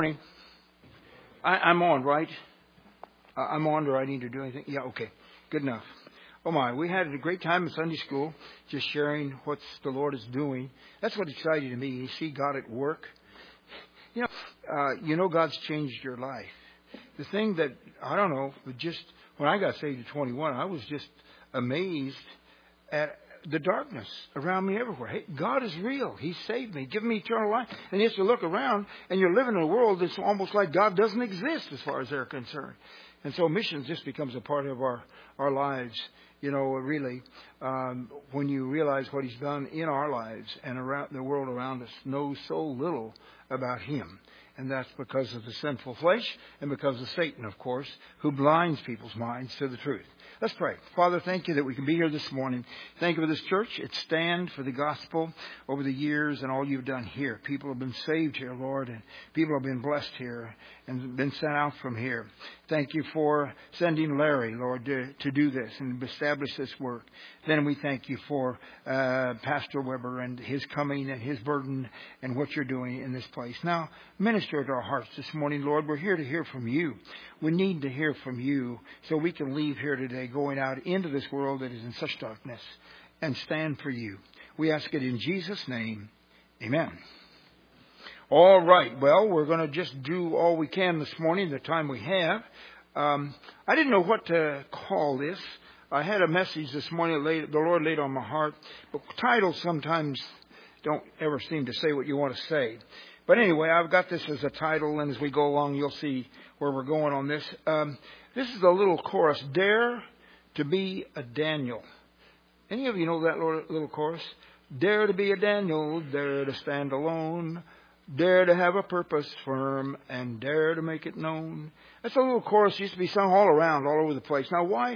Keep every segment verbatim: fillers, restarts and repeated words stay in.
Morning. I, I'm on, right? Uh, I'm on. Do I need to do anything? Yeah, okay. Good enough. Oh my, we had a great time in Sunday school, just sharing what the Lord is doing. That's what excited me. You see God at work. You know, uh, you know God's changed your life. The thing that, I don't know, just when I got saved at twenty-one, I was just amazed at the darkness around me everywhere. Hey, God is real. He saved me, given me eternal life. And you have to look around, and you're living in a world that's almost like God doesn't exist as far as they're concerned. And so missions just becomes a part of our, our lives. You know, really, um, when you realize what He's done in our lives and around the world around us knows so little about Him. And that's because of the sinful flesh and because of Satan, of course, who blinds people's minds to the truth. Let's pray. Father, thank you that we can be here this morning. Thank you for this church. It stands for the gospel over the years and all you've done here. People have been saved here, Lord, and people have been blessed here and been sent out from here. Thank you for sending Larry, Lord, to, to do this and establish this work. Then we thank you for uh, Pastor Weber and his coming and his burden and what you're doing in this place. Now, minister to our hearts this morning, Lord. We're here to hear from you. We need to hear from you so we can leave here today going out into this world that is in such darkness and stand for you. We ask it in Jesus' name. Amen. All right. Well, we're going to just do all we can this morning, the time we have. Um, I didn't know what to call this. I had a message this morning that the Lord laid on my heart. But titles sometimes don't ever seem to say what you want to say. But anyway, I've got this as a title, and as we go along, you'll see where we're going on this. Um, this is a little chorus, Dare to be a Daniel. Any of you know that little chorus? Dare to be a Daniel, dare to stand alone, dare to have a purpose firm, and dare to make it known. That's a little chorus that used to be sung all around, all over the place. Now, why,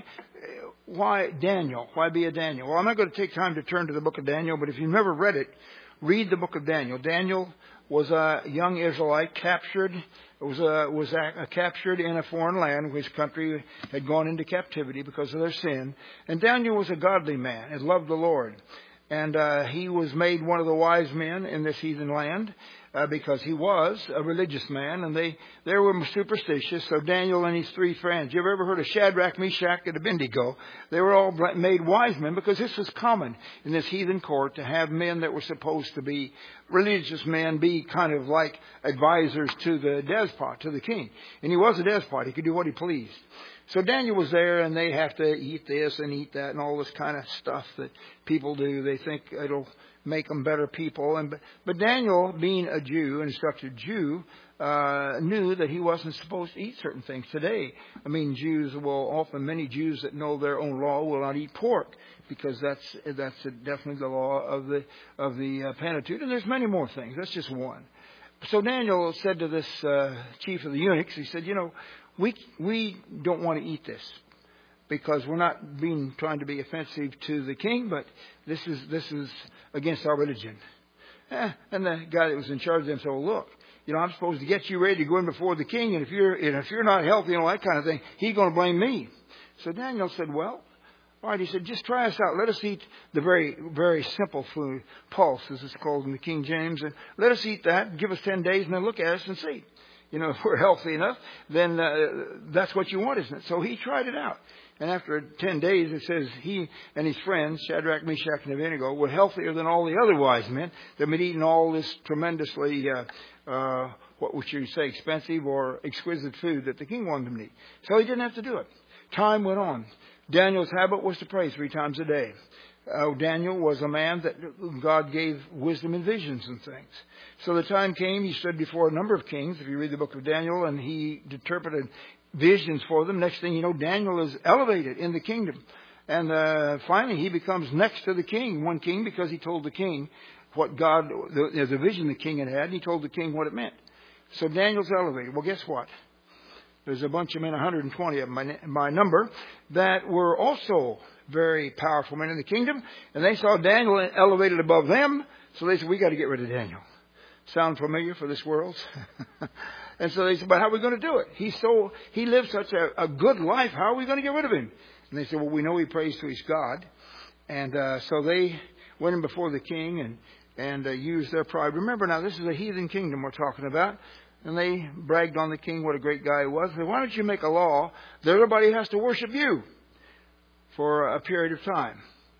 why Daniel? Why be a Daniel? Well, I'm not going to take time to turn to the book of Daniel, but if you've never read it, read the book of Daniel. Daniel was a young Israelite captured, was a, was a, a captured in a foreign land. His country had gone into captivity because of their sin. And Daniel was a godly man and loved the Lord. And uh, he was made one of the wise men in this heathen land uh, because he was a religious man, and they, they were superstitious. So Daniel and his three friends, you ever, ever heard of Shadrach, Meshach, and Abednego? They were all made wise men because this was common in this heathen court to have men that were supposed to be religious men be kind of like advisors to the despot, to the king. And he was a despot. He could do what he pleased. So Daniel was there, and they have to eat this and eat that and all this kind of stuff that people do. They think it'll make them better people. And But, but Daniel, being a Jew, an instructed Jew, uh, knew that he wasn't supposed to eat certain things today. I mean, Jews will often, many Jews that know their own law will not eat pork because that's that's definitely the law of the, of the uh, Pentateuch. And there's many more things. That's just one. So Daniel said to this uh, chief of the eunuchs, he said, you know, We we don't want to eat this because we're not being trying to be offensive to the king, but this is this is against our religion. Eh, and the guy that was in charge of them said, well, look, you know, I'm supposed to get you ready to go in before the king, and if you're and if you're not healthy and all that kind of thing, he's going to blame me. So Daniel said, well, all right. He said, just try us out. Let us eat the very, very simple food, pulse, as it's called in the King James, and let us eat that. Give us ten days, and then look at us and see. You know, if we're healthy enough, then uh, that's what you want, isn't it? So he tried it out. And after ten days, it says he and his friends, Shadrach, Meshach, and Abednego, were healthier than all the other wise men that had been eating all this tremendously, uh, uh, what would you say, expensive or exquisite food that the king wanted them to eat. So he didn't have to do it. Time went on. Daniel's habit was to pray three times a day. Uh, Daniel was a man that God gave wisdom and visions and things. So the time came, he stood before a number of kings, if you read the book of Daniel, and he interpreted visions for them. Next thing you know, Daniel is elevated in the kingdom. And uh, finally, he becomes next to the king, one king, because he told the king what God, the, the vision the king had had, and he told the king what it meant. So Daniel's elevated. Well, guess what? There's a bunch of men, one hundred twenty of them by, by number, that were also very powerful men in the kingdom. And they saw Daniel elevated above them. So they said, we got to get rid of Daniel. Sound familiar for this world? And so they said, but how are we going to do it? He's so, he lives such a, a good life. How are we going to get rid of him? And they said, well, we know he prays to his God. And uh, so they went in before the king and, and uh, used their pride. Remember now, this is a heathen kingdom we're talking about. And they bragged on the king what a great guy he was. They said, why don't you make a law that everybody has to worship you for a period of time?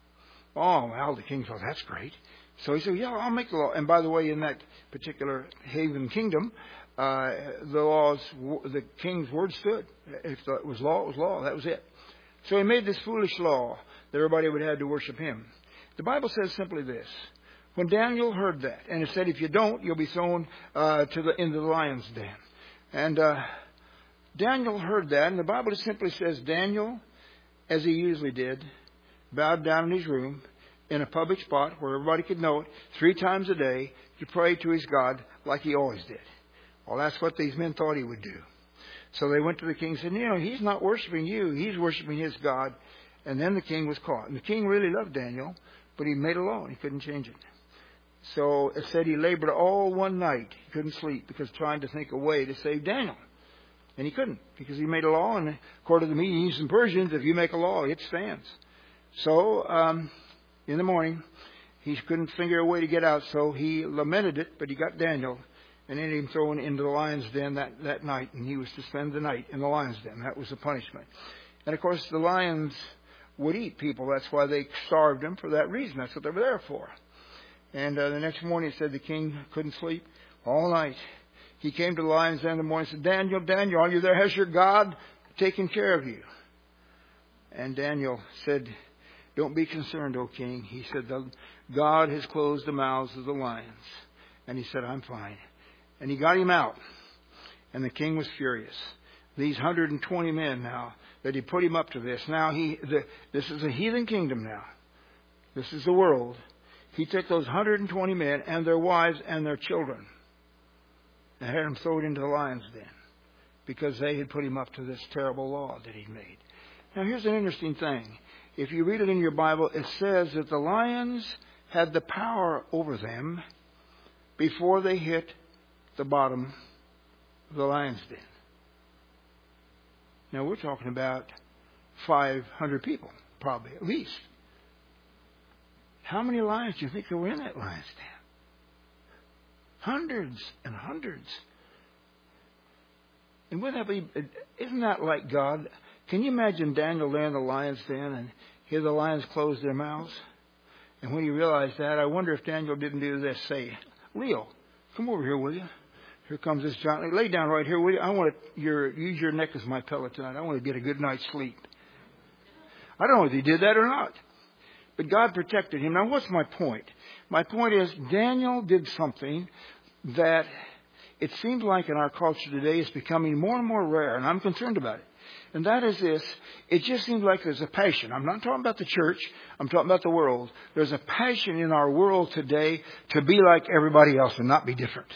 Oh, well, the king thought, that's great. So he said, yeah, I'll make the law. And by the way, in that particular Haven kingdom, uh, the laws, the king's word stood. If it was law, it was law. That was it. So he made this foolish law that everybody would have to worship him. The Bible says simply this. When Daniel heard that, and it said, if you don't, you'll be thrown uh, to the into the lion's den. And uh, Daniel heard that, and the Bible just simply says, Daniel, as he usually did, bowed down in his room in a public spot where everybody could know it, three times a day to pray to his God like he always did. Well, that's what these men thought he would do. So they went to the king and said, you know, he's not worshiping you. He's worshiping his God. And then the king was caught. And the king really loved Daniel, but he made a law and he couldn't change it. So it said he labored all one night. He couldn't sleep because trying to think a way to save Daniel. And he couldn't because he made a law. And according to the Medes and Persians, if you make a law, it stands. So um, in the morning, he couldn't figure a way to get out. So he lamented it, but he got Daniel and ended him thrown into the lion's den that, that night. And he was to spend the night in the lion's den. That was the punishment. And of course, the lions would eat people. That's why they starved them for that reason. That's what they were there for. And uh, the next morning, it said the king couldn't sleep all night. He came to the lion's den in the morning and said, Daniel, Daniel, are you there? Has your God taken care of you? And Daniel said, don't be concerned, O king. He said, God has closed the mouths of the lions. And he said, I'm fine. And he got him out. And the king was furious. These one hundred twenty men now, that he put him up to this. Now, he, the, this is a heathen kingdom now. This is the world. He took those one hundred twenty men and their wives and their children and had them thrown into the lion's den because they had put him up to this terrible law that he'd made. Now, here's an interesting thing. If you read it in your Bible, it says that the lions had the power over them before they hit the bottom of the lion's den. Now, we're talking about five hundred people, probably, at least. How many lions do you think there were in that lion's den? Hundreds and hundreds. And wouldn't that be, isn't that like God? Can you imagine Daniel there in the lion's den and hear the lions close their mouths? And when he realized that, I wonder if Daniel didn't do this. Say, Leo, come over here, will you? Here comes this giant. Lay down right here, will you? I want to your, use your neck as my pillow tonight. I want to get a good night's sleep. I don't know if he did that or not. But God protected him. Now, what's my point? My point is Daniel did something that it seems like in our culture today is becoming more and more rare, and I'm concerned about it. And that is this. It just seems like there's a passion. I'm not talking about the church. I'm talking about the world. There's a passion in our world today to be like everybody else and not be different.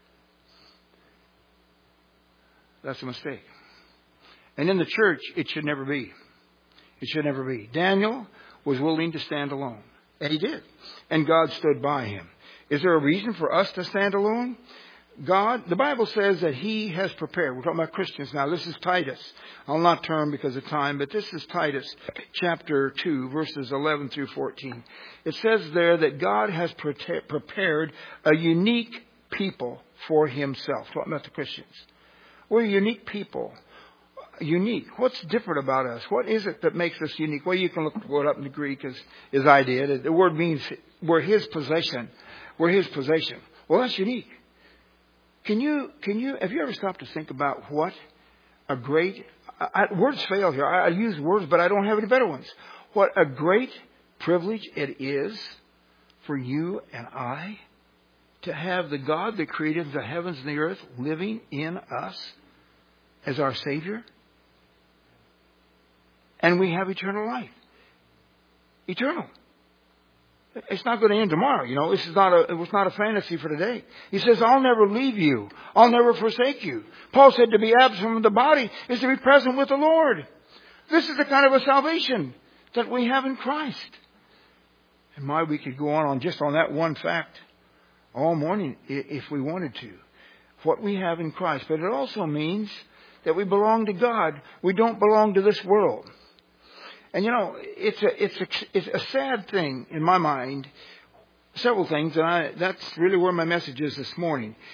That's a mistake. And in the church, it should never be. It should never be. Daniel was willing to stand alone. And he did. And God stood by him. Is there a reason for us to stand alone? God, the Bible says that He has prepared. We're talking about Christians now. This is Titus. I'll not turn because of time, but this is Titus chapter two, verses eleven through fourteen. It says there that God has prepared a unique people for Himself. Talking about the Christians. We're a unique people. Unique. What's different about us? What is it that makes us unique? Well, you can look it up in the Greek as, as I did. The word means we're His possession. We're His possession. Well, that's unique. Can you, can you, have you ever stopped to think about what a great, I, words fail here. I, I use words, but I don't have any better ones. What a great privilege it is for you and I to have the God that created the heavens and the earth living in us as our Savior. And we have eternal life. Eternal. It's not going to end tomorrow, you know. This is not a, it was not a fantasy for today. He says, I'll never leave you. I'll never forsake you. Paul said to be absent from the body is to be present with the Lord. This is the kind of a salvation that we have in Christ. And my, we could go on, on just on that one fact all morning if we wanted to. What we have in Christ. But it also means that we belong to God. We don't belong to this world. And, you know, it's a, it's a, it's a sad thing in my mind. Several things, and I, that's really where my message is this morning.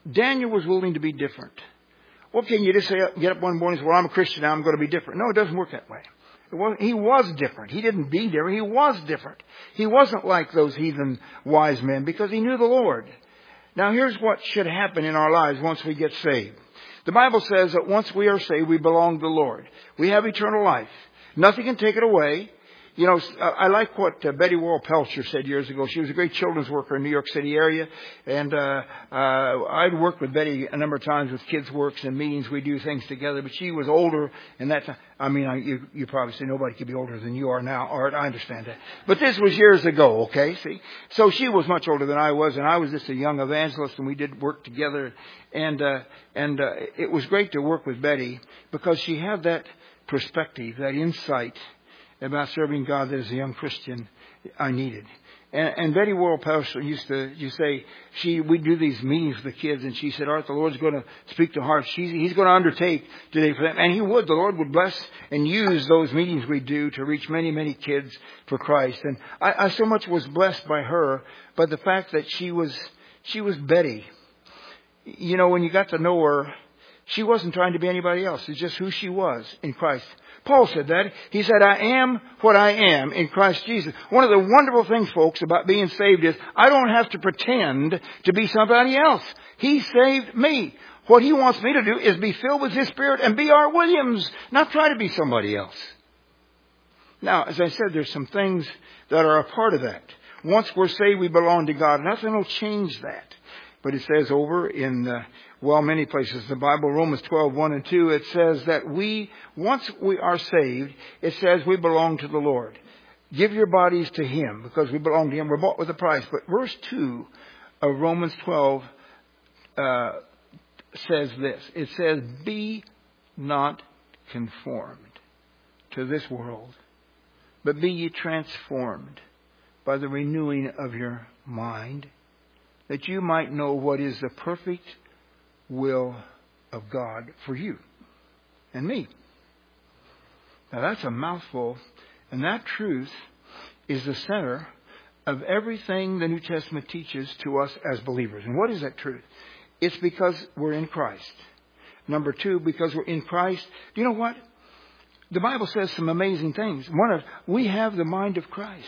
Daniel was willing to be different. Well, can you just say, get up one morning and say, well, I'm a Christian now, I'm going to be different. No, it doesn't work that way. It was, he was different. He didn't be different. He was different. He wasn't like those heathen wise men because he knew the Lord. Now, here's what should happen in our lives once we get saved. The Bible says that once we are saved, we belong to the Lord. We have eternal life. Nothing can take it away. You know, I like what uh, Betty Worrell Pelcher said years ago. She was a great children's worker in the New York City area. And uh, uh I'd worked with Betty a number of times with kids' works and meetings. We do things together. But she was older. And that time, I mean, I, you, you probably say nobody could be older than you are now, Art. I understand that. But this was years ago, okay? See? So she was much older than I was. And I was just a young evangelist. And we did work together. And, uh, and uh, it was great to work with Betty because she had that perspective, that insight about serving God that as a young Christian I needed. And, and Betty Worrell Pelcher used to you say, she we do these meetings with the kids, and she said, Art, the Lord's going to speak to hearts. She's, he's going to undertake today for them. And He would. The Lord would bless and use those meetings we do to reach many, many kids for Christ. And I, I so much was blessed by her, by the fact that she was she was Betty. You know, when you got to know her, she wasn't trying to be anybody else. It's just who she was in Christ. Paul said that. He said, I am what I am in Christ Jesus. One of the wonderful things, folks, about being saved is I don't have to pretend to be somebody else. He saved me. What He wants me to do is be filled with His Spirit and be Art Williams, not try to be somebody else. Now, as I said, there's some things that are a part of that. Once we're saved, we belong to God. Nothing will change that. But it says over in, uh, well, many places in the Bible, Romans twelve, one and two, it says that we, once we are saved, it says we belong to the Lord. Give your bodies to Him because we belong to Him. We're bought with a price. But verse two of Romans twelve uh, says this. It says, be not conformed to this world, but be ye transformed by the renewing of your mind, that you might know what is the perfect will of God for you and me. Now that's a mouthful, and that truth is the center of everything the New Testament teaches to us as believers. And what is that truth? It's because we're in Christ. Number two, because we're in Christ. Do you know what? The Bible says some amazing things. One of, we have the mind of Christ.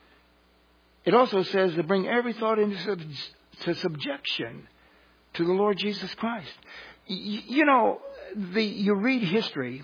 It also says to bring every thought into sub- to subjection to the Lord Jesus Christ. Y- you know, the you read history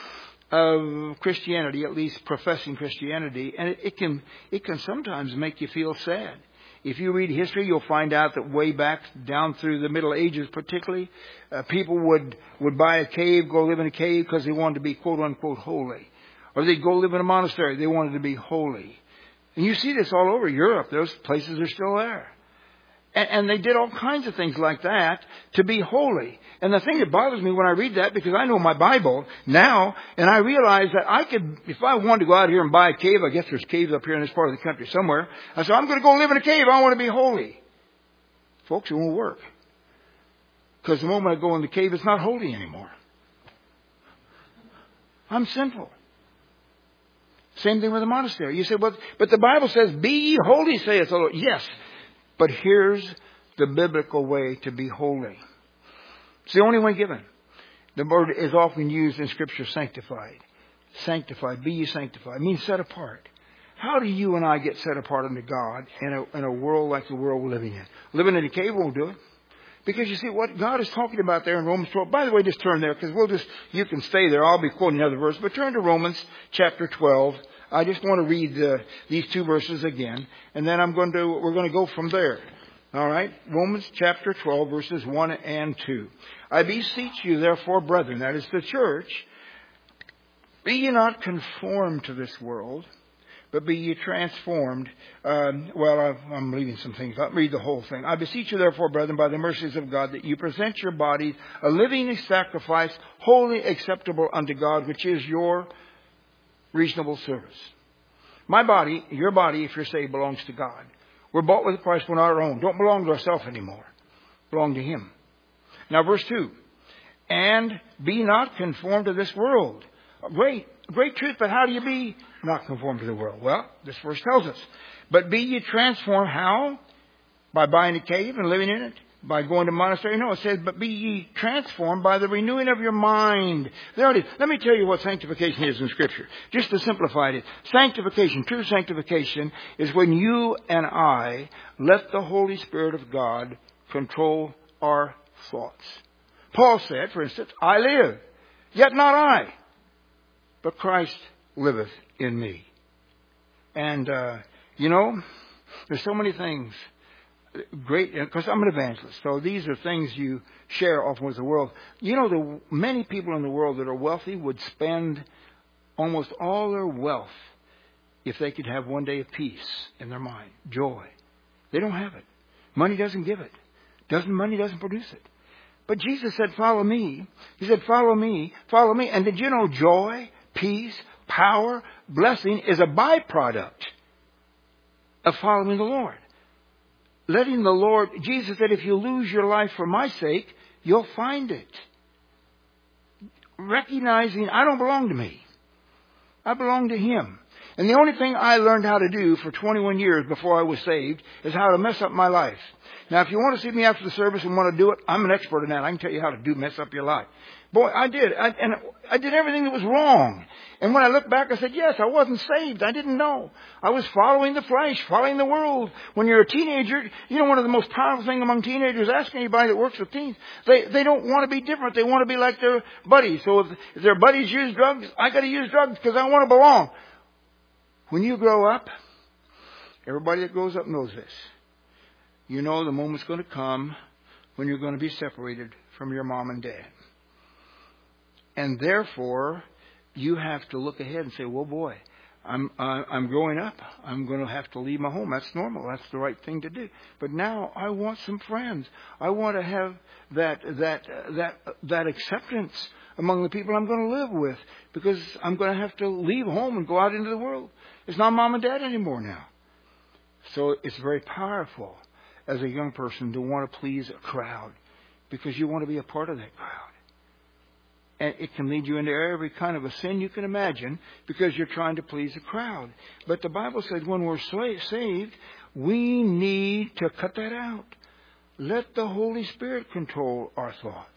of Christianity, at least professing Christianity, and it, it can it can sometimes make you feel sad. If you read history, you'll find out that way back down through the Middle Ages particularly, uh, people would, would buy a cave, go live in a cave because they wanted to be quote-unquote holy. Or they'd go live in a monastery. They wanted to be holy. And you see this all over Europe. Those places are still there. And, and they did all kinds of things like that to be holy. And the thing that bothers me when I read that, because I know my Bible now, and I realize that I could, if I wanted to go out here and buy a cave, I guess there's caves up here in this part of the country somewhere. I said, I'm going to go live in a cave. I want to be holy. Folks, it won't work. Because the moment I go in the cave, it's not holy anymore. I'm sinful. Same thing with a monastery. You say, but, but the Bible says, be ye holy, saith the Lord. Yes, but here's the biblical way to be holy. It's the only way given. The word is often used in Scripture, sanctified. Sanctified, be ye sanctified. It means set apart. How do you and I get set apart unto God in a, in a world like the world we're living in? Living in a cave won't do it. Because you see what God is talking about there in Romans twelve. By the way, just turn there because we'll just, you can stay there. I'll be quoting another verse. But turn to Romans chapter twelve. I just want to read the, these two verses again. And then I'm going to, we're going to go from there. All right. Romans chapter twelve verses one and two. I beseech you therefore, brethren, that is the church, be ye not conformed to this world, but be ye transformed. Um, well, I've, I'm leaving some things. I'll read the whole thing. I beseech you, therefore, brethren, by the mercies of God, that you present your bodies a living sacrifice, wholly acceptable unto God, which is your reasonable service. My body, your body, if you're saved, belongs to God. We're bought with a price. We're not our own. Don't belong to ourselves anymore. Belong to Him. Now, verse two. And be not conformed to this world. Great, great truth, but how do you be not conformed to the world? Well, this verse tells us. But be ye transformed, how? By buying a cave and living in it? by going to monastery. No, it says, but be ye transformed by the renewing of your mind. There it is. Let me tell you what sanctification is in Scripture. Just to simplify it. Sanctification, true sanctification, is when you and I let the Holy Spirit of God control our thoughts. Paul said, for instance, I live, yet not I, but Christ liveth in me. And, uh, you know, there's so many things. Great, because I'm an evangelist, so these are things you share often with the world. You know, the many people in the world that are wealthy would spend almost all their wealth if they could have one day of peace in their mind, joy. They don't have it. Money doesn't give it. Doesn't money doesn't produce it. But Jesus said, follow me. He said, follow me, follow me. And did you know joy, peace, power, blessing is a byproduct of following the Lord? Letting the Lord, Jesus said, if you lose your life for my sake, you'll find it. Recognizing I don't belong to me. I belong to Him. And the only thing I learned how to do for twenty-one years before I was saved is how to mess up my life. Now, if you want to see me after the service and want to do it, I'm an expert in that. I can tell you how to do mess up your life. Boy, I did. I, and I did everything that was wrong. And when I look back, I said, yes, I wasn't saved. I didn't know. I was following the flesh, following the world. When you're a teenager, you know, one of the most powerful things among teenagers, ask anybody that works with teens, they, they don't want to be different. They want to be like their buddies. So if, if their buddies use drugs, I got to use drugs because I want to belong. When you grow up, everybody that grows up knows this. You know the moment's going to come when you're going to be separated from your mom and dad. And therefore, you have to look ahead and say, well, boy, I'm uh, I'm growing up. I'm going to have to leave my home. That's normal. That's the right thing to do. But now I want some friends. I want to have that that uh, that uh, that acceptance among the people I'm going to live with, because I'm going to have to leave home and go out into the world. It's not mom and dad anymore now. So it's very powerful as a young person to want to please a crowd, because you want to be a part of that crowd. And it can lead you into every kind of a sin you can imagine because you're trying to please a crowd. But the Bible says when we're saved, we need to cut that out. Let the Holy Spirit control our thoughts.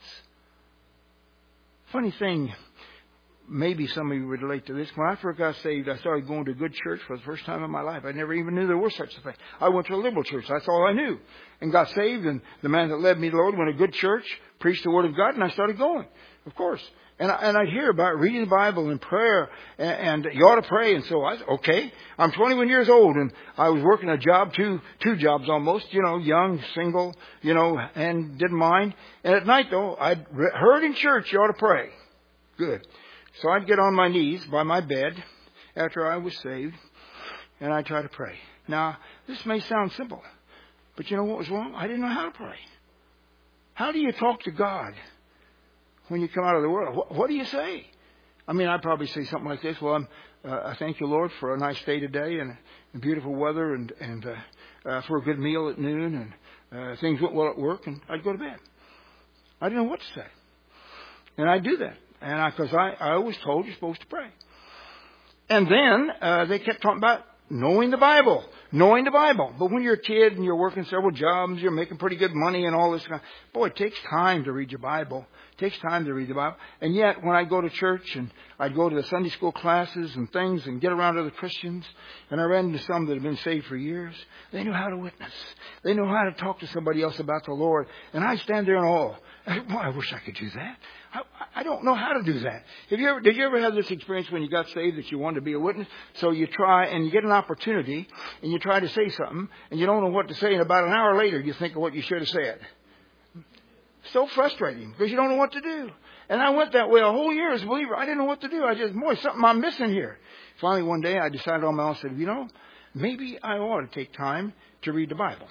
Funny thing, maybe some of you would relate to this. When I first got saved, I started going to a good church for the first time in my life. I never even knew there was such a thing. I went to a liberal church. That's all I knew. And got saved, and the man that led me to the Lord went to a good church, preached the Word of God, and I started going. Of course. And, I, and I'd hear about reading the Bible and prayer, and, and you ought to pray. And so I said, okay, I'm twenty-one years old, and I was working a job, two two jobs almost, you know, young, single, you know, and didn't mind. And at night, though, I'd heard in church, you ought to pray. Good. So I'd get on my knees by my bed after I was saved, and I'd try to pray. Now, this may sound simple, but you know what was wrong? I didn't know how to pray. How do you talk to God when you come out of the world? What, what do you say? I mean, I'd probably say something like this. Well, I'm, uh, I thank you, Lord, for a nice day today and, and beautiful weather and, and uh, uh, for a good meal at noon, and uh, things went well at work, and I'd go to bed. I didn't know what to say. And I'd do that. And I, because I, I was told you're supposed to pray. And then uh, they kept talking about knowing the Bible, knowing the Bible. But when you're a kid and you're working several jobs, you're making pretty good money and all this kind of, boy, it takes time to read your Bible. It takes time to read the Bible. And yet, when I go to church and I'd go to the Sunday school classes and things and get around other Christians, and I ran into some that had been saved for years, they knew how to witness. They knew how to talk to somebody else about the Lord. And I stand there in awe. Well, I wish I could do that. I, I don't know how to do that. Have you ever, did you ever have this experience when you got saved that you wanted to be a witness? So you try and you get an opportunity and you try to say something and you don't know what to say, and about an hour later you think of what you should have said. So frustrating because you don't know what to do. And I went that way a whole year as a believer. I didn't know what to do. I just, boy, something I'm missing here. Finally, one day I decided on my own, I said, you know, maybe I ought to take time to read the Bible.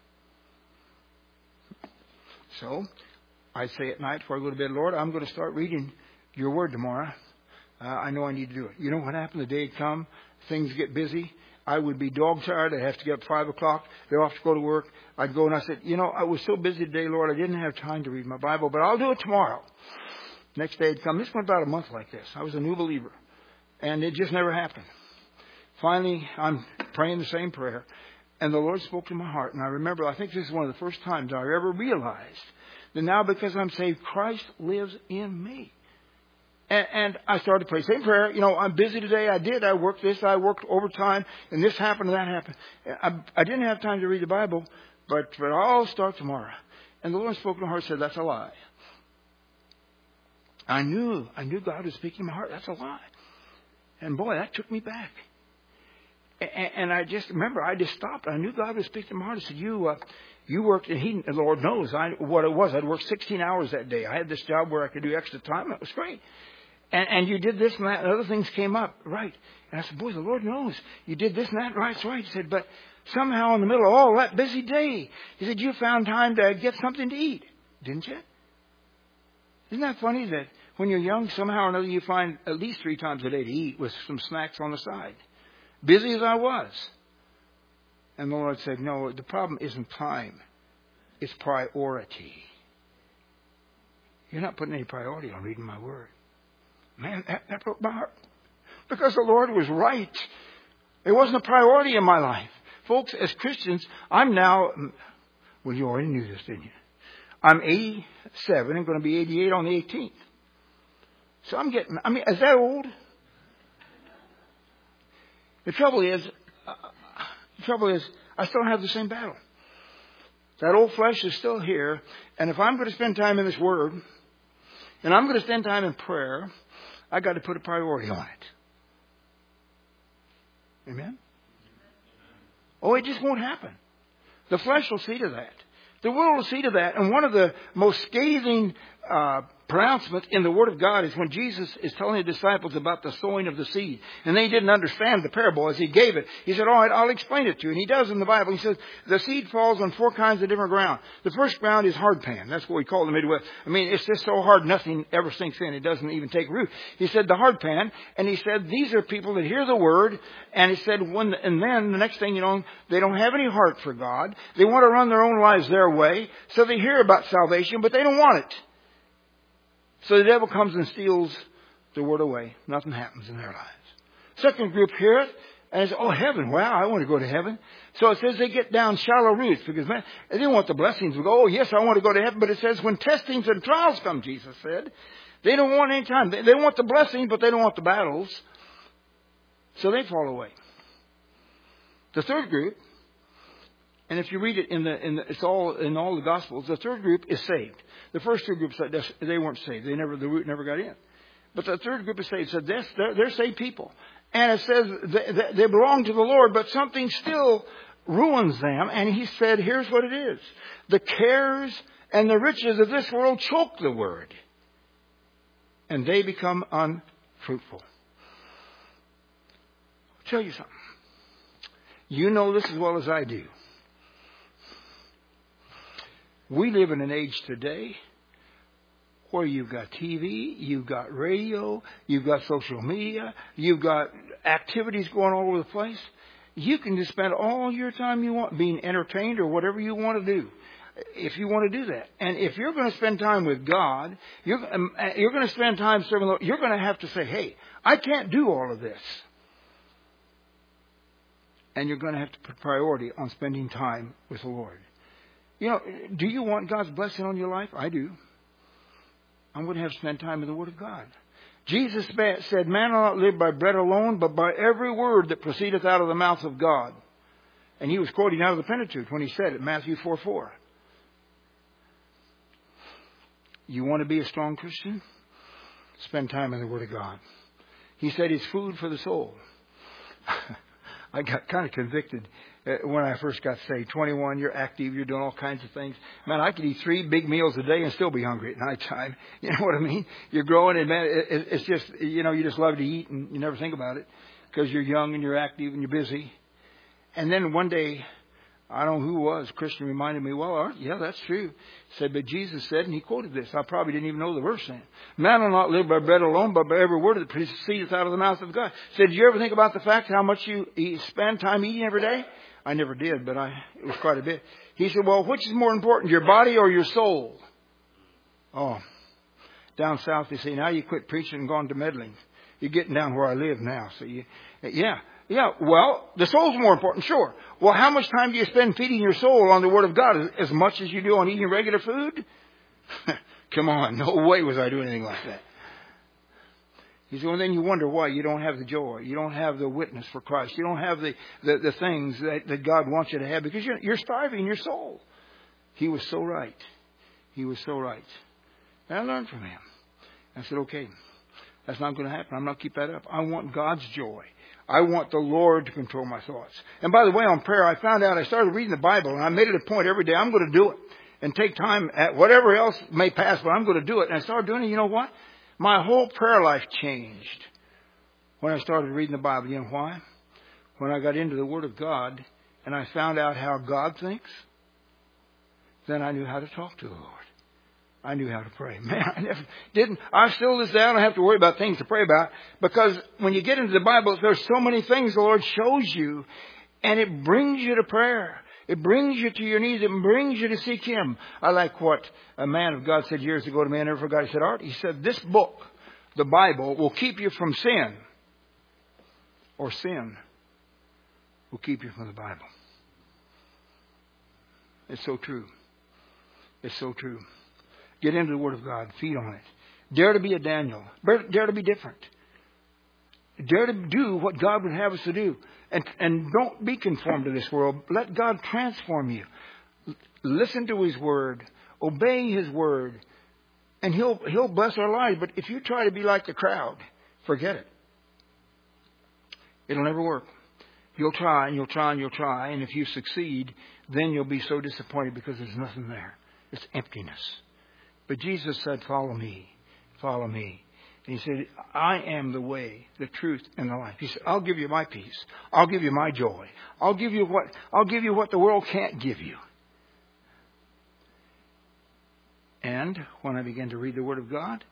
So I say at night before I go to bed, Lord, I'm going to start reading your word tomorrow. Uh, I know I need to do it. You know what happened? The day had come. Things get busy. I would be dog tired. I'd have to get up at five o'clock. They're off to go to work. I'd go and I said, you know, I was so busy today, Lord, I didn't have time to read my Bible, but I'll do it tomorrow. Next day had come. This went about a month like this. I was a new believer. And it just never happened. Finally, I'm praying the same prayer. And the Lord spoke to my heart. And I remember, I think this is one of the first times I ever realized that now because I'm saved, Christ lives in me. And, and I started to pray. Same prayer. You know, I'm busy today. I did. I worked this. I worked overtime. And this happened and that happened. I, I didn't have time to read the Bible. But, but I'll start tomorrow. And the Lord spoke to my heart and said, that's a lie. I knew. I knew God was speaking to my heart. That's a lie. And boy, that took me back. And I just remember, I just stopped. I knew God was speaking to my heart. I said, you, uh, you worked, and He, the Lord knows I, what it was. I'd worked sixteen hours that day. I had this job where I could do extra time. It was great. And, and you did this and that, and other things came up. Right. And I said, boy, the Lord knows. You did this and that. Right, that's right. He said, but somehow in the middle of all that busy day, He said, you found time to get something to eat. Didn't you? Isn't that funny that when you're young, somehow or another you find at least three times a day to eat with some snacks on the side? Busy as I was. And the Lord said, no, the problem isn't time. It's priority. You're not putting any priority on reading my word. Man, that, that broke my heart. Because the Lord was right. It wasn't a priority in my life. Folks, as Christians, I'm now, well, you already knew this, didn't you? I'm eighty-seven and going to be eighty-eight on the eighteenth. So I'm getting, I mean, is that old? The trouble is, uh, the trouble is, I still have the same battle. That old flesh is still here. And if I'm going to spend time in this Word, and I'm going to spend time in prayer, I got to put a priority on it. Amen? Oh, it just won't happen. The flesh will see to that. The world will see to that. And one of the most scathing uh, pronouncements in the Word of God is when Jesus is telling the disciples about the sowing of the seed. And they didn't understand the parable as He gave it. He said, all right, I'll explain it to you. And He does in the Bible. He says, the seed falls on four kinds of different ground. The first ground is hard pan. That's what we call the Midwest. I mean, it's just so hard nothing ever sinks in. It doesn't even take root. He said the hard pan. And He said, these are people that hear the Word. And He said, when, and then the next thing you know, they don't have any heart for God. They want to run their own lives their way. So they hear about salvation, but they don't want it. So the devil comes and steals the Word away. Nothing happens in their lives. Second group hear it and says, oh, heaven. Wow, I want to go to heaven. So it says they get down shallow roots because, man, they didn't want the blessings. We go, oh, yes, I want to go to heaven. But it says when testings and trials come, Jesus said, they don't want any time. They, they want the blessings, but they don't want the battles. So they fall away. The third group, and if you read it in the, in the, it's all in all the Gospels, the third group is saved. The first two groups, they weren't saved. They never, the root never got in. But the third group is saved. So they're, they're saved people. And it says they, they belong to the Lord, but something still ruins them. And He said, here's what it is. The cares and the riches of this world choke the Word. And they become unfruitful. I'll tell you something. You know this as well as I do. We live in an age today where you've got T V, you've got radio, you've got social media, you've got activities going all over the place. You can just spend all your time you want being entertained or whatever you want to do, if you want to do that. And if you're going to spend time with God, you're, you're going to spend time serving the Lord, you're going to have to say, hey, I can't do all of this. And you're going to have to put priority on spending time with the Lord. You know, do you want God's blessing on your life? I do. I'm going to have to spend time in the Word of God. Jesus said, man will not live by bread alone, but by every word that proceedeth out of the mouth of God. And He was quoting out of the Pentateuch when He said it, Matthew four four. You want to be a strong Christian? Spend time in the Word of God. He said it's food for the soul. I got kind of convicted when I first got saved. twenty-one, you're active, you're doing all kinds of things. Man, I could eat three big meals a day and still be hungry at nighttime. You know what I mean? You're growing and man, it, it's just, you know, you just love to eat and you never think about it because you're young and you're active and you're busy. And then one day, I don't know who it was, Christian reminded me, well, yeah, that's true. Said, but Jesus said, and he quoted this. I probably didn't even know the verse then. Man will not live by bread alone, but by every word that proceedeth out of the mouth of God. Said, did you ever think about the fact how much you spend time eating every day? I never did, but I it was quite a bit. He said, well, which is more important, your body or your soul? Oh, down south they say, now you quit preaching and gone to meddling. You're getting down where I live now. So you, yeah, Yeah, well, the soul's more important, sure. Well, how much time do you spend feeding your soul on the Word of God? As, as much as you do on eating regular food? Come on, no way was I doing anything like that. He said, well, then you wonder why you don't have the joy. You don't have the witness for Christ. You don't have the, the, the things that, that God wants you to have because you're, you're starving your soul. He was so right. He was so right. And I learned from him. I said, okay, that's not going to happen. I'm not going to keep that up. I want God's joy. I want the Lord to control my thoughts. And by the way, on prayer, I found out I started reading the Bible, and I made it a point every day. I'm going to do it and take time at whatever else may pass, but I'm going to do it. And I started doing it. You know what? My whole prayer life changed when I started reading the Bible. You know why? When I got into the Word of God and I found out how God thinks, then I knew how to talk to the Lord. I knew how to pray. Man, I never didn't. I still this day I don't have to worry about things to pray about because when you get into the Bible, there's so many things the Lord shows you, and it brings you to prayer. It brings you to your knees. It brings you to seek Him. I like what a man of God said years ago to me. I never forgot. He said, Art, he said, this book, the Bible, will keep you from sin, or sin will keep you from the Bible. It's so true. It's so true. Get into the Word of God. Feed on it. Dare to be a Daniel. Dare to be different. Dare to do what God would have us to do. And, and don't be conformed to this world. Let God transform you. Listen to His Word. Obey His Word. And He'll, He'll bless our lives. But if you try to be like the crowd, forget it. It'll never work. You'll try and you'll try and you'll try. And if you succeed, then you'll be so disappointed because there's nothing there. It's emptiness. But Jesus said, follow me. Follow me. And He said, I am the way, the truth, and the life. He said, I'll give you my peace. I'll give you my joy. I'll give you what, I'll give you what the world can't give you. And when I began to read the Word of God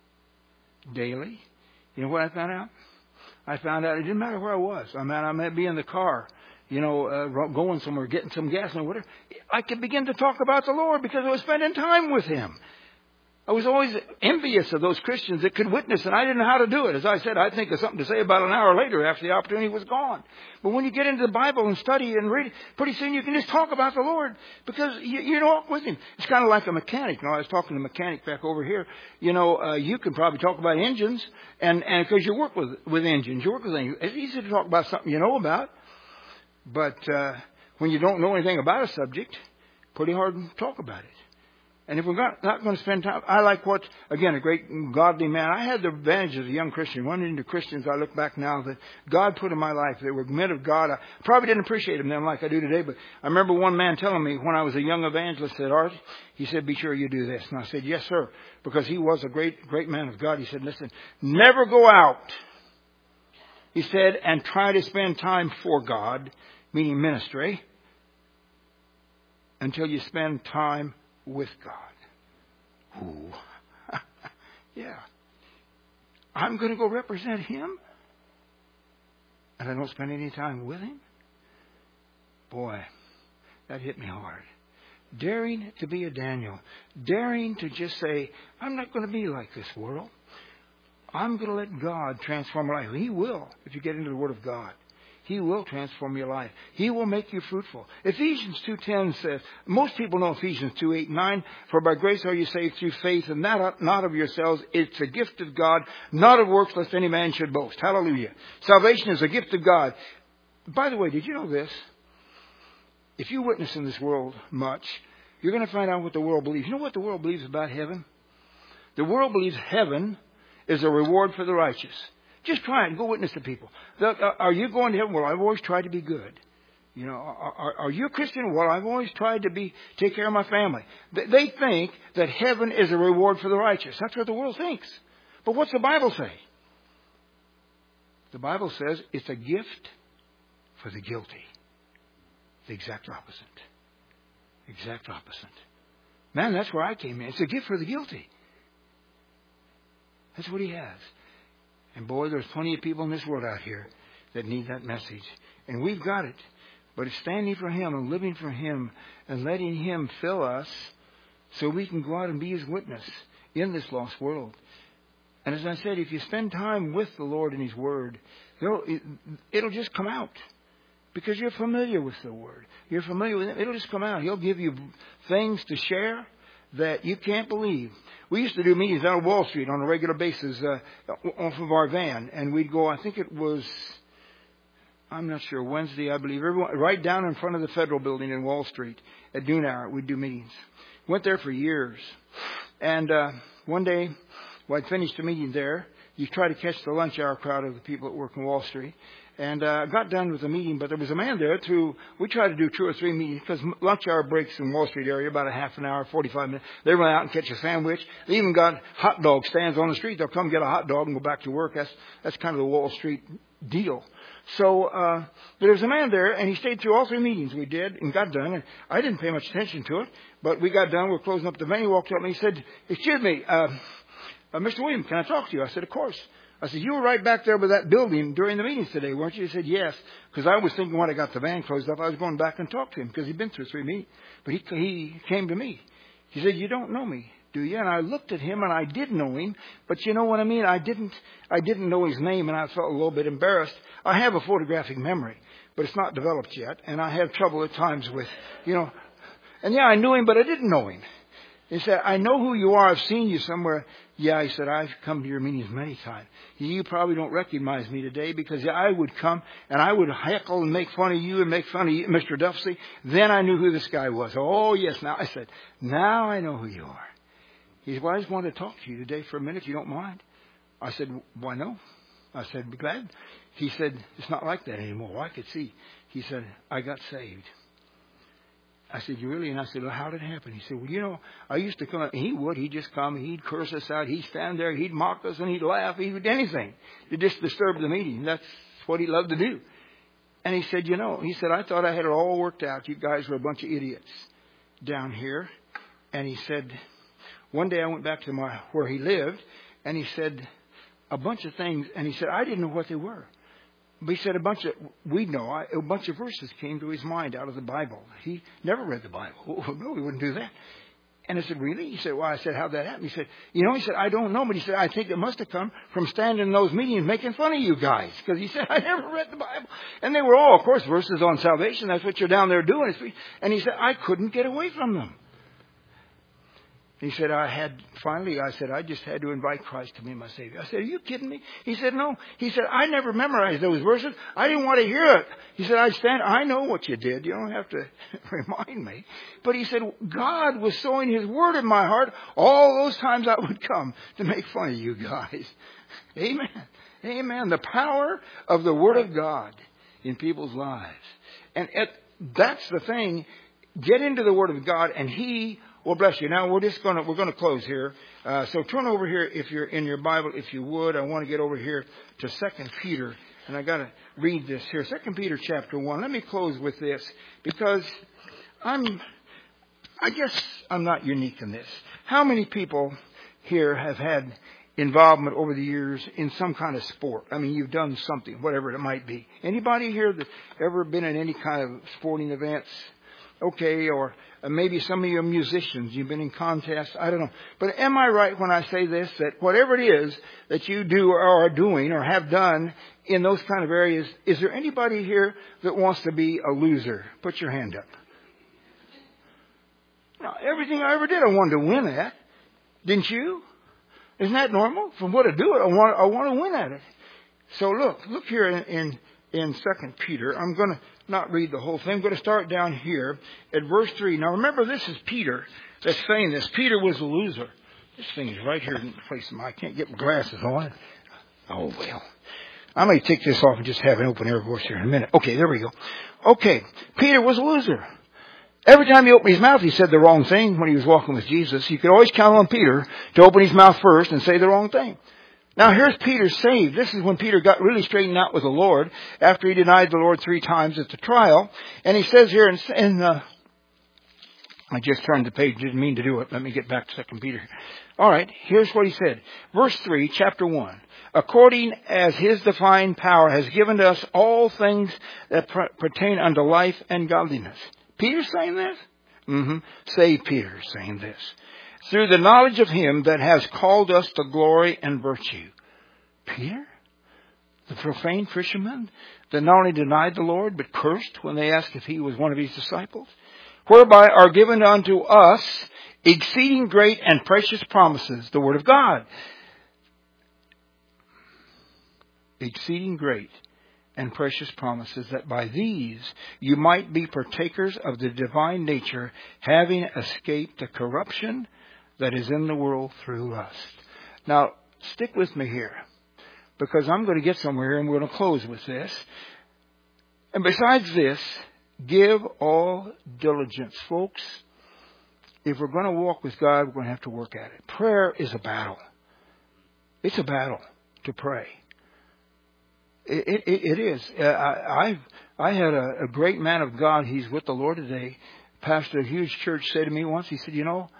daily, you know what I found out? I found out it didn't matter where I was. I mean, I might be in the car, you know, uh, going somewhere, getting some gas or whatever. I could begin to talk about the Lord because I was spending time with Him. I was always envious of those Christians that could witness, and I didn't know how to do it. As I said, I'd think of something to say about an hour later after the opportunity was gone. But when you get into the Bible and study and read it, pretty soon you can just talk about the Lord because you, you walk with Him. It's kind of like a mechanic. You know, I was talking to a mechanic back over here. You know, uh, you can probably talk about engines, and and because you work with with engines, you work with engines. It's easy to talk about something you know about. But uh, when you don't know anything about a subject, pretty hard to talk about it. And if we're not, not going to spend time, I like what, again, a great godly man. I had the advantage as a young Christian, running into Christians I look back now that God put in my life. They were men of God. I probably didn't appreciate them then like I do today, but I remember one man telling me when I was a young evangelist, said, Art, he said, be sure you do this. And I said, yes, sir, because he was a great, great man of God. He said, listen, never go out, he said, and try to spend time for God, meaning ministry, until you spend time with God. Ooh. Yeah. I'm going to go represent Him, and I don't spend any time with Him? Boy, that hit me hard. Daring to be a Daniel. Daring to just say, I'm not going to be like this world. I'm going to let God transform my life. He will, if you get into the Word of God. He will transform your life. He will make you fruitful. Ephesians two ten says, most people know Ephesians two eight nine, for by grace are you saved through faith, and that not of yourselves. It's a gift of God, not of works, lest any man should boast. Hallelujah. Salvation is a gift of God. By the way, did you know this? If you witness in this world much, you're going to find out what the world believes. You know what the world believes about heaven? The world believes heaven is a reward for the righteous. Just try and go witness to people. Are you going to heaven? Well, I've always tried to be good. You know, are, are you a Christian? Well, I've always tried to be take care of my family. They think that heaven is a reward for the righteous. That's what the world thinks. But what's the Bible say? The Bible says it's a gift for the guilty. The exact opposite. Exact opposite. Man, that's where I came in. It's a gift for the guilty. That's what He has. And boy, there's plenty of people in this world out here that need that message. And we've got it. But it's standing for Him and living for Him and letting Him fill us so we can go out and be His witness in this lost world. And as I said, if you spend time with the Lord and His Word, it, it'll just come out. Because you're familiar with the Word. You're familiar with it. It'll just come out. He'll give you things to share that you can't believe. We used to do meetings out on Wall Street on a regular basis uh, off of our van. And we'd go, I think it was, I'm not sure, Wednesday, I believe, everyone, right down in front of the Federal Building in Wall Street at noon hour, we'd do meetings. Went there for years. And uh, one day, well, I'd finished the meeting there. You try to catch the lunch hour crowd of the people that work in Wall Street. And I uh, got done with the meeting, but there was a man there through, we tried to do two or three meetings because lunch hour breaks in Wall Street area, about a half an hour, forty-five minutes. They run out and catch a sandwich. They even got hot dog stands on the street. They'll come get a hot dog and go back to work. That's, that's kind of the Wall Street deal. So, uh, there was a man there and he stayed through all three meetings we did and got done. And I didn't pay much attention to it, but we got done. We were closing up the van. He walked up and he said, excuse me, uh, uh, Mister Williams, can I talk to you? I said, of course. I said, you were right back there with that building during the meetings today, weren't you? He said, yes. Because I was thinking when I got the van closed up, I was going back and talk to him because he'd been through three meetings. But he, he came to me. He said, you don't know me, do you? And I looked at him and I did know him. But you know what I mean? I didn't, I didn't know his name and I felt a little bit embarrassed. I have a photographic memory, but it's not developed yet. And I have trouble at times with, you know, and yeah, I knew him, but I didn't know him. He said, I know who you are. I've seen you somewhere. Yeah, he said, I've come to your meetings many times. You probably don't recognize me today because I would come and I would heckle and make fun of you and make fun of you, Mister Duffsey. Then I knew who this guy was. Oh, yes. Now I said, now I know who you are. He said, well, I just wanted to talk to you today for a minute, if you don't mind. I said, why no? I said, be glad. He said, it's not like that anymore. Well, I could see. He said, I got saved. I said, you really? And I said, well, how did it happen? He said, well, you know, I used to come, and he would, he'd just come, he'd curse us out, he'd stand there, he'd mock us, and he'd laugh, he would do anything to just disturb the meeting. That's what he loved to do. And he said, you know, he said, I thought I had it all worked out. You guys were a bunch of idiots down here. And he said, one day I went back to my where he lived, and he said a bunch of things, and he said, I didn't know what they were. But he said a bunch of, we know, a bunch of verses came to his mind out of the Bible. He never read the Bible. Oh, no, he wouldn't do that. And I said, really? He said, well, I said, how'd that happen? He said, you know, he said, I don't know. But he said, I think it must have come from standing in those meetings making fun of you guys. Because he said, I never read the Bible. And they were all, of course, verses on salvation. That's what you're down there doing. And he said, I couldn't get away from them. He said, I had, finally, I said, I just had to invite Christ to be my Savior. I said, are you kidding me? He said, no. He said, I never memorized those verses. I didn't want to hear it. He said, I stand, I know what you did. You don't have to remind me. But he said, God was sowing His Word in my heart all those times I would come to make fun of you guys. Amen. Amen. The power of the Word of God in people's lives. And it, that's the thing. Get into the Word of God and He will bless you. Now we're just gonna we're gonna close here. Uh, so turn over here if you're in your Bible, if you would. I want to get over here to Second Peter, and I got to read this here. Second Peter chapter one. Let me close with this because I'm. I guess I'm not unique in this. How many people here have had involvement over the years in some kind of sport? I mean, you've done something, whatever it might be. Anybody here that ever been in any kind of sporting events? Okay, or maybe some of you are musicians. You've been in contests. I don't know. But am I right when I say this, that whatever it is that you do or are doing or have done in those kind of areas, is there anybody here that wants to be a loser? Put your hand up. Now, everything I ever did, I wanted to win at. Didn't you? Isn't that normal? From what to do it, I want, I want to win at it. So look, look here in, in, in Second Peter. I'm going to not read the whole thing. I'm going to start down here at verse three. Now remember, this is Peter that's saying this. Peter was a loser. This thing is right here in the place. I can't get my glasses on. Oh, well. I may take this off and just have an open air voice here in a minute. Okay, there we go. Okay, Peter was a loser. Every time he opened his mouth, he said the wrong thing when he was walking with Jesus. You could always count on Peter to open his mouth first and say the wrong thing. Now, here's Peter saved. This is when Peter got really straightened out with the Lord after he denied the Lord three times at the trial. And he says here, in, in uh, I just turned the page, didn't mean to do it. Let me get back to Second Peter. All right, here's what he said. Verse three, chapter one. According as His divine power has given to us all things that pr- pertain unto life and godliness. Peter's saying this? Mm-hmm. Say Peter saying this. through the knowledge of him that has called us to glory and virtue. Peter, the profane fisherman that not only denied the Lord, but cursed when they asked if he was one of his disciples, whereby are given unto us exceeding great and precious promises, the word of God. Exceeding great and precious promises, that by these you might be partakers of the divine nature, having escaped the corruption that is in the world through lust. Now, stick with me here, because I'm going to get somewhere and we're going to close with this. And besides this, give all diligence. Folks, if we're going to walk with God, we're going to have to work at it. Prayer is a battle. It's a battle to pray. It, it, it is. Uh, I, I've, I had a, a great man of God. He's with the Lord today. Pastor a huge church said to me once, he said, you know,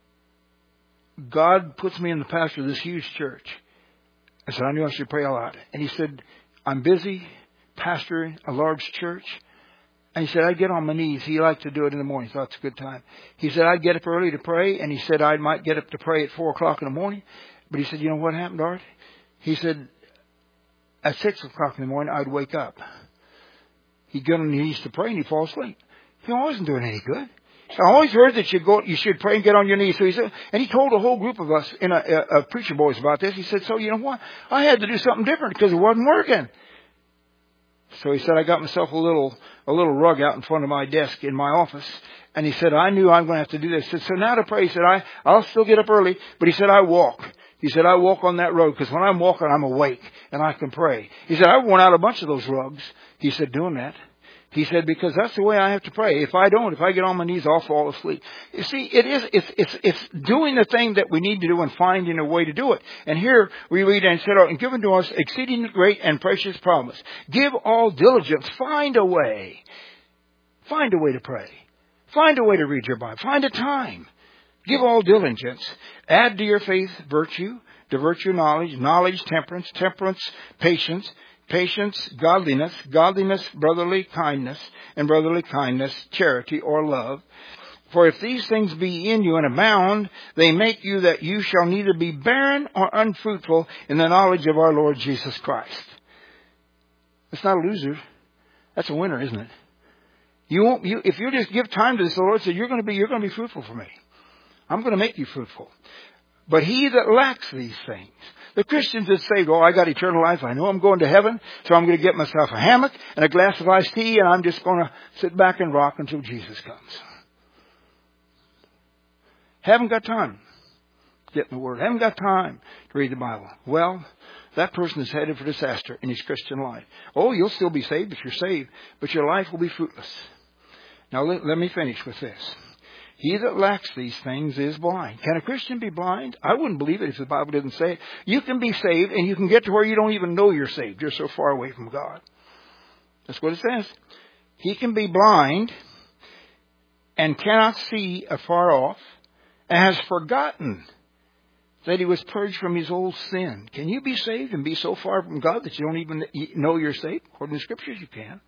God puts me in the pastor of this huge church. I said, I knew I should pray a lot. And he said, I'm busy pastoring a large church. And he said, I'd get on my knees. He liked to do it in the morning. He thought it's a good time. He said, I'd get up early to pray. And he said, I might get up to pray at four o'clock in the morning. But he said, you know what happened, Art? He said, at six o'clock in the morning, I'd wake up. He'd get on his knees to pray and he'd fall asleep. He wasn't doing any good. I always heard that you go, you should pray and get on your knees. So he said, and he told a whole group of us in a, a, a preacher boys about this. He said, so you know what? I had to do something different because it wasn't working. So he said, I got myself a little, a little rug out in front of my desk in my office. And he said, I knew I'm going to have to do this. He said, so now to pray, he said, I, I'll still get up early, but he said, I walk. He said, I walk on that road because when I'm walking, I'm awake and I can pray. He said, I've worn out a bunch of those rugs. He said, doing that. He said, because that's the way I have to pray. If I don't, if I get on my knees, I'll fall asleep. You see, it is, it's, it's, it's doing the thing that we need to do and finding a way to do it. And here we read, and said, and given to us exceeding great and precious promise. Give all diligence. Find a way. Find a way to pray. Find a way to read your Bible. Find a time. Give all diligence. Add to your faith virtue, to virtue knowledge, knowledge temperance, temperance patience, patience godliness, godliness brotherly kindness, and brotherly kindness charity or love. For if these things be in you and abound, they make you that you shall neither be barren or unfruitful in the knowledge of our Lord Jesus Christ. That's not a loser. That's a winner, isn't it? You won't. You, if you just give time to this, the Lord said, "You're going to be. You're going to be fruitful for me. I'm going to make you fruitful." But he that lacks these things, the Christians that say, "Oh, I got eternal life. I know I'm going to heaven, so I'm going to get myself a hammock and a glass of iced tea, and I'm just going to sit back and rock until Jesus comes." Haven't got time to get in the Word. Haven't got time to read the Bible. Well, that person is headed for disaster in his Christian life. Oh, you'll still be saved if you're saved, but your life will be fruitless. Now, let, let me finish with this. He that lacks these things is blind. Can a Christian be blind? I wouldn't believe it if the Bible didn't say it. You can be saved and you can get to where you don't even know you're saved. You're so far away from God. That's what it says. He can be blind and cannot see afar off and has forgotten that he was purged from his old sin. Can you be saved and be so far from God that you don't even know you're saved? According to the Scriptures, you can.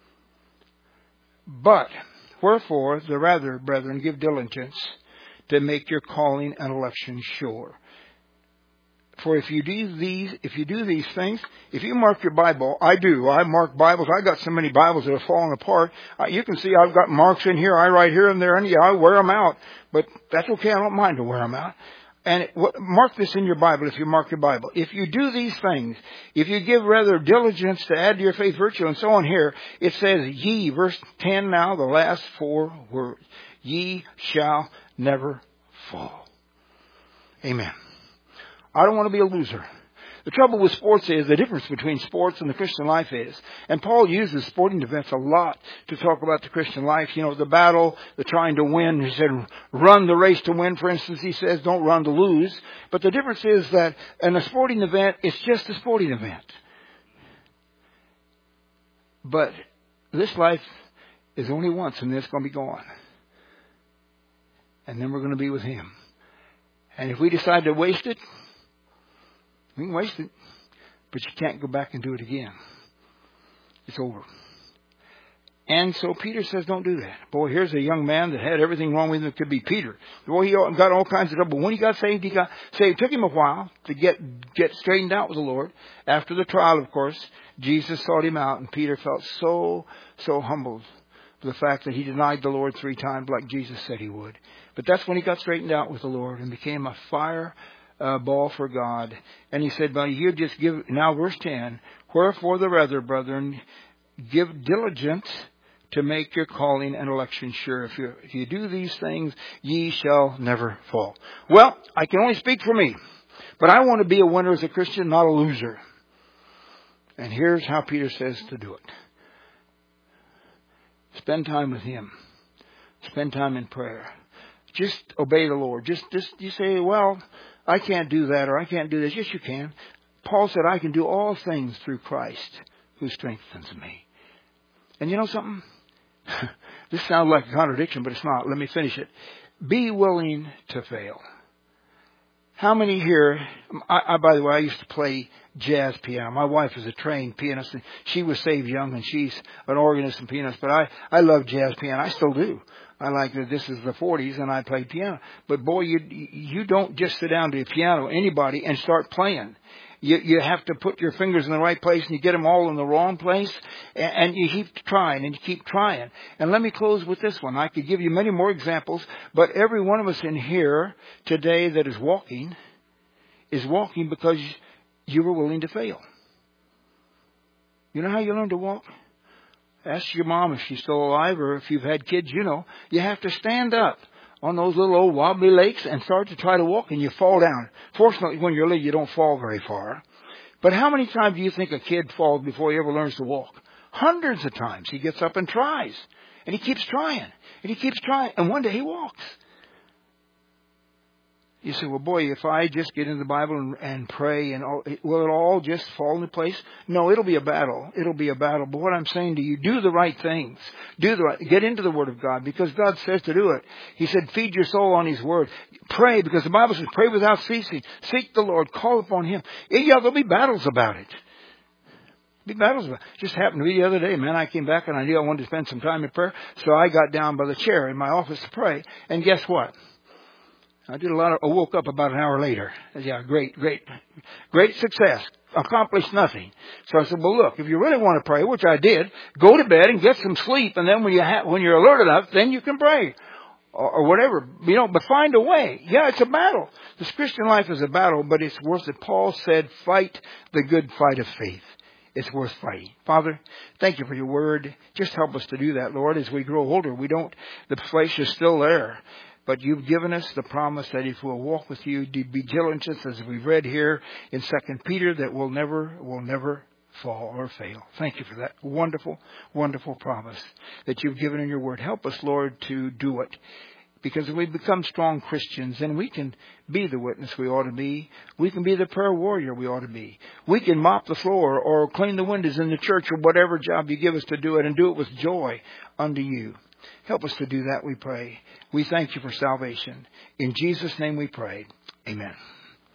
But wherefore, the rather, brethren, give diligence to make your calling and election sure. For if you do these, if you do these things, if you mark your Bible, I do. I mark Bibles. I got so many Bibles that are falling apart. Uh, you can see I've got marks in here. I write here and there, and yeah, I wear them out. But that's okay. I don't mind to wear them out. And it, what, mark this in your Bible if you mark your Bible. If you do these things, if you give rather diligence to add to your faith virtue and so on here, it says ye, verse ten now, the last four words. Ye shall never fall. Amen. I don't want to be a loser. The trouble with sports is the difference between sports and the Christian life is. And Paul uses sporting events a lot to talk about the Christian life. You know, the battle, the trying to win. He said, run the race to win. For instance, he says, don't run to lose. But the difference is that in a sporting event, it's just a sporting event. But this life is only once and it's going to be gone. And then we're going to be with Him. And if we decide to waste it, we can waste it, but you can't go back and do it again. It's over. And so Peter says, don't do that. Boy, here's a young man that had everything wrong with him. It could be Peter. Boy, he got all kinds of trouble. When he got saved, he got saved. It took him a while to get, get straightened out with the Lord. After the trial, of course, Jesus sought him out, and Peter felt so, so humbled for the fact that he denied the Lord three times like Jesus said he would. But that's when he got straightened out with the Lord and became a fire uh, ball for God. And he said, well, you just give, now verse ten, wherefore the rather, brethren, give diligence to make your calling and election sure. If you, if you do these things, ye shall never fall. Well, I can only speak for me, but I want to be a winner as a Christian, not a loser. And here's how Peter says to do it. Spend time with Him. Spend time in prayer. Just obey the Lord. Just, just you say, well, I can't do that or I can't do this. Yes, you can. Paul said, I can do all things through Christ who strengthens me. And you know something? This sounds like a contradiction, but it's not. Let me finish it. Be willing to fail. How many here, I, I, by the way, I used to play jazz piano. My wife is a trained pianist, and she was saved young, and she's an organist and pianist. But I, I love jazz piano. I still do. I like that this is the forties, and I played piano. But boy, you you don't just sit down to a piano, anybody, and start playing. You, you have to put your fingers in the right place, and you get them all in the wrong place, and, and you keep trying, and you keep trying. And let me close with this one. I could give you many more examples, but every one of us in here today that is walking is walking because you were willing to fail. You know how you learn to walk? Ask your mom if she's still alive, or if you've had kids, you know. You have to stand up on those little old wobbly lakes and start to try to walk, and you fall down. Fortunately, when you're little, you don't fall very far. But how many times do you think a kid falls before he ever learns to walk? Hundreds of times. He gets up and tries. And he keeps trying. And he keeps trying. And one day he walks. You say, well, boy, if I just get in the Bible and, and pray, and all, will it all just fall into place? No, it'll be a battle. It'll be a battle. But what I'm saying to you, do the right things. Do the right, get into the Word of God, because God says to do it. He said, feed your soul on His Word. Pray, because the Bible says, pray without ceasing. Seek the Lord. Call upon Him. Yeah, there'll be battles about it. Be battles about it. Just happened to me the other day, man. I came back and I knew I wanted to spend some time in prayer, so I got down by the chair in my office to pray. And guess what? I did a lot of, I woke up about an hour later. Yeah, great, great, great success. Accomplished nothing. So I said, well, look, if you really want to pray, which I did, go to bed and get some sleep. And then when you ha- when you're alert enough, then you can pray. Or, or whatever, you know, but find a way. Yeah, it's a battle. This Christian life is a battle, but it's worth it. Paul said, fight the good fight of faith. It's worth fighting. Father, thank you for your word. Just help us to do that, Lord. As we grow older, we don't, the flesh is still there. But you've given us the promise that if we'll walk with you, be diligent, as we've read here in Second Peter, that we'll never, we'll never fall or fail. Thank you for that wonderful, wonderful promise that you've given in your word. Help us, Lord, to do it. Because if we become strong Christians, then we can be the witness we ought to be. We can be the prayer warrior we ought to be. We can mop the floor or clean the windows in the church or whatever job you give us to do it, and do it with joy unto you. Help us to do that, we pray. We thank you for salvation. In Jesus' name we pray. Amen.